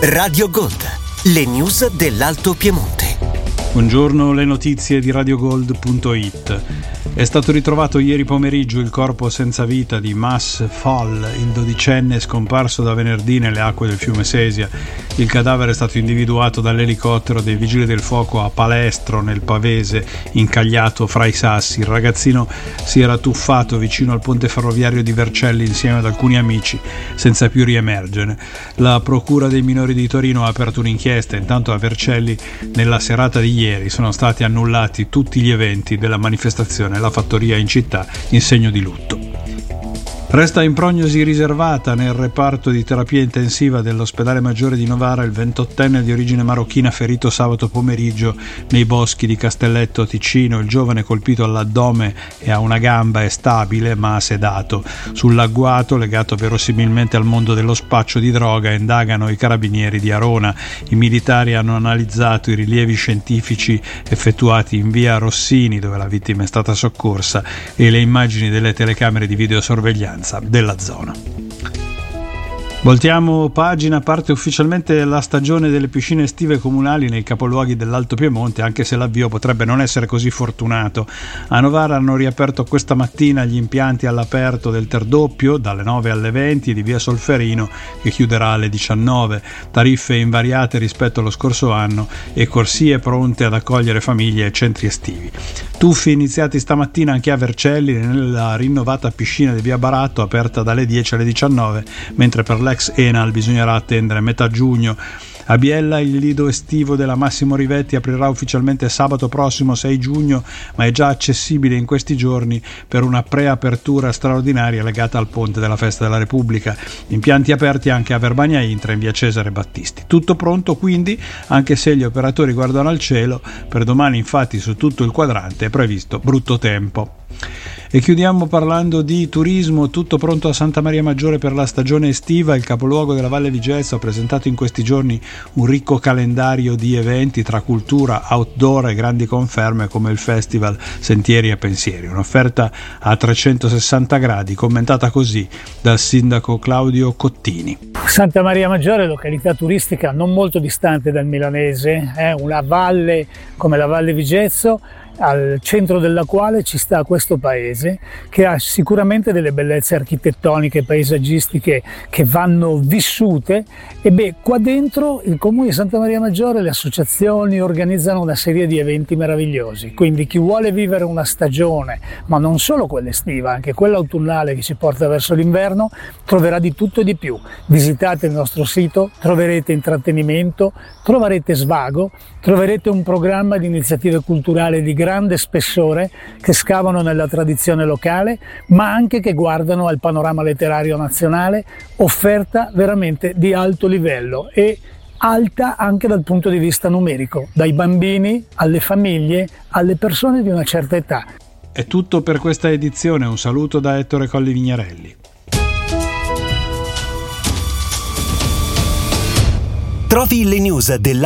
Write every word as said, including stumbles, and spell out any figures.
Radio Gold, le news dell'Alto Piemonte. Buongiorno, le notizie di radiogold punto it. È stato ritrovato ieri pomeriggio il corpo senza vita di Mas Fall, il dodicenne scomparso da venerdì nelle acque del fiume Sesia. Il cadavere è stato individuato dall'elicottero dei Vigili del Fuoco a Palestro, nel Pavese, incagliato fra i sassi. Il ragazzino si era tuffato vicino al ponte ferroviario di Vercelli insieme ad alcuni amici, senza più riemergere. La Procura dei minori di Torino ha aperto un'inchiesta. Intanto a Vercelli, nella serata di ieri, sono stati annullati tutti gli eventi della manifestazione La Fattoria in città in segno di lutto. Resta in prognosi riservata nel reparto di terapia intensiva dell'ospedale maggiore di Novara il ventottenne di origine marocchina ferito sabato pomeriggio nei boschi di Castelletto Ticino. Il giovane, colpito all'addome e a una gamba, è stabile ma sedato. Sull'agguato, legato verosimilmente al mondo dello spaccio di droga, indagano i carabinieri di Arona. I militari hanno analizzato i rilievi scientifici effettuati in via Rossini, dove la vittima è stata soccorsa, e le immagini delle telecamere di videosorveglianza della zona. Voltiamo pagina, parte ufficialmente la stagione delle piscine estive comunali nei capoluoghi dell'Alto Piemonte, anche se l'avvio potrebbe non essere così fortunato. A Novara hanno riaperto questa mattina gli impianti all'aperto del Terdoppio dalle nove alle venti e di via Solferino, che chiuderà alle diciannove. Tariffe invariate rispetto allo scorso anno e corsie pronte ad accogliere famiglie e centri estivi. Tuffi iniziati stamattina anche a Vercelli nella rinnovata piscina di via Baratto, aperta dalle dieci alle diciannove, mentre per l'ex Enal bisognerà attendere metà giugno. A Biella il lido estivo della Massimo Rivetti aprirà ufficialmente sabato prossimo sei giugno, ma è già accessibile in questi giorni per una preapertura straordinaria legata al ponte della Festa della Repubblica. Impianti aperti anche a Verbania Intra in via Cesare Battisti. Tutto pronto quindi, anche se gli operatori guardano al cielo. Per domani infatti su tutto il quadrante è previsto brutto tempo. E chiudiamo parlando di turismo. Tutto pronto a Santa Maria Maggiore per la stagione estiva. Il capoluogo della Valle Vigezzo ha presentato in questi giorni un ricco calendario di eventi tra cultura, outdoor e grandi conferme come il festival Sentieri e Pensieri. Un'offerta a trecentosessanta gradi, commentata così dal sindaco Claudio Cottini. Santa Maria Maggiore, località turistica non molto distante dal milanese, è una valle come la Valle Vigezzo, al centro della quale ci sta questo paese che ha sicuramente delle bellezze architettoniche e paesaggistiche che vanno vissute. E beh, qua dentro il comune di Santa Maria Maggiore, le associazioni organizzano una serie di eventi meravigliosi, quindi chi vuole vivere una stagione, ma non solo quella estiva, anche quella autunnale che ci porta verso l'inverno, troverà di tutto e di più. Visitate il nostro sito, troverete intrattenimento, troverete svago, troverete un programma di iniziative culturali di grande spessore che scavano nella tradizione locale, ma anche che guardano al panorama letterario nazionale, offerta veramente di alto livello e alta anche dal punto di vista numerico, dai bambini alle famiglie, alle persone di una certa età. È tutto per questa edizione, un saluto da Ettore Colli Vignarelli. Trovi le news della